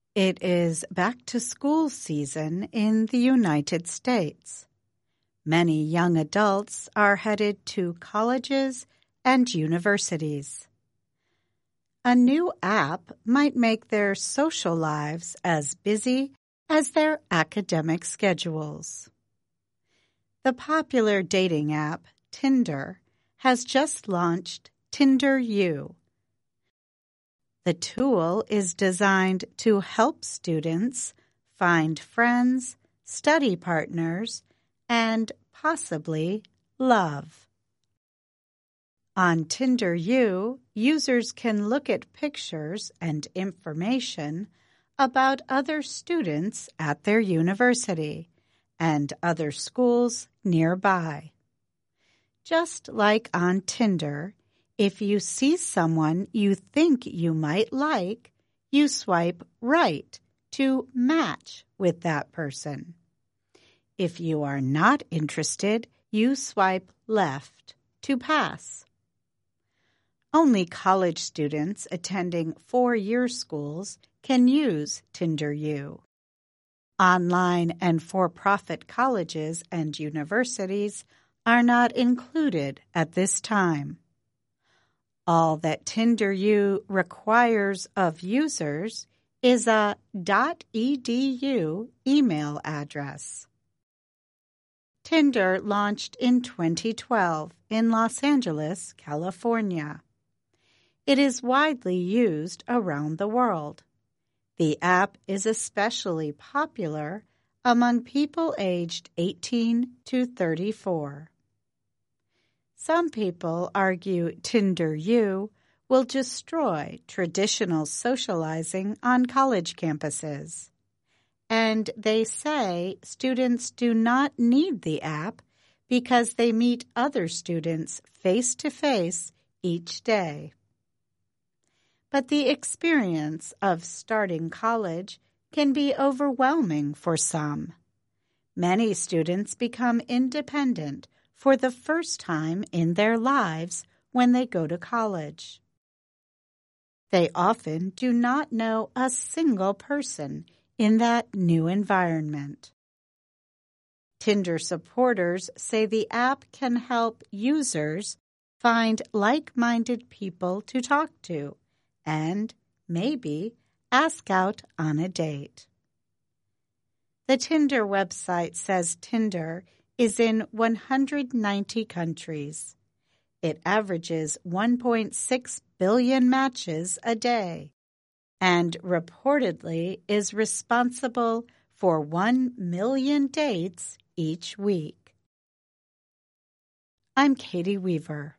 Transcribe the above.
It is back-to-school season in the United States. Many young adults are headed to colleges and universities. A new app might make their social lives as busy as their academic schedules. The popular dating app, Tinder, has just launched Tinder U. The tool is designed to help students find friends, study partners, and possibly love. On Tinder U, users can look at pictures and information about other students at their university and other schools nearby. Just like on Tinder, if you see someone you think you might like, you swipe right to match with that person. If you are not interested, you swipe left to pass. Only college students attending four-year schools can use Tinder U. Online and for-profit colleges and universities are not included at this time. All that Tinder U requires of users is a .edu email address. Tinder launched in 2012 in Los Angeles, California. It is widely used around the world. The app is especially popular among people aged 18 to 34. Some people argue Tinder U will destroy traditional socializing on college campuses. And they say students do not need the app because they meet other students face-to-face each day. But the experience of starting college can be overwhelming for some. Many students become independent for the first time in their lives when they go to college. They often do not know a single person in that new environment. Tinder supporters say the app can help users find like-minded people to talk to and maybe ask out on a date. The Tinder website says Tinder is in 190 countries. It averages 1.6 billion matches a day and reportedly is responsible for 1 million dates each week. I'm Katie Weaver.